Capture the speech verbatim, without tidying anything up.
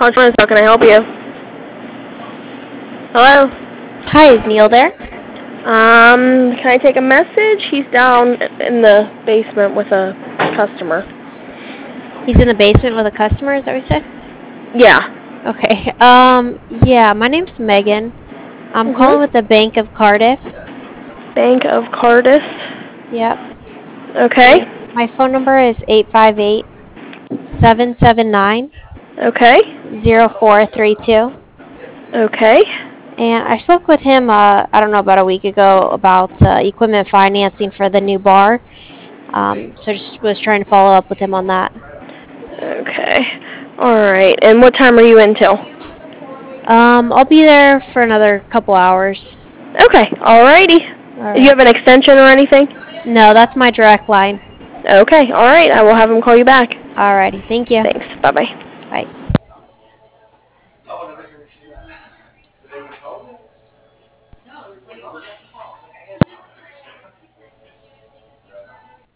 Conference, how can I help you? Hello? Hi, is Neil there? Um, can I take a message? He's down in the basement with a customer. He's in the basement with a customer, is that what you said? Yeah. Okay. Um, yeah, my name's Megan. I'm calling with Mm-hmm. the Bank of Cardiff. Bank of Cardiff. Yep. Okay. And my phone number is eight five eight, seven seven nine, Okay. zero four three two. Okay. And I spoke with him, uh, I don't know, about a week ago about uh, equipment financing for the new bar. Um, so just was trying to follow up with him on that. Okay. Alright. And what time are you in till? Um, I'll be there for another couple hours. Okay. Alrighty. All Do you right. have an extension or anything? No, that's my direct line. Okay. Alright. I will have him call you back. Alrighty. Thank you. Thanks. Bye-bye. Bye.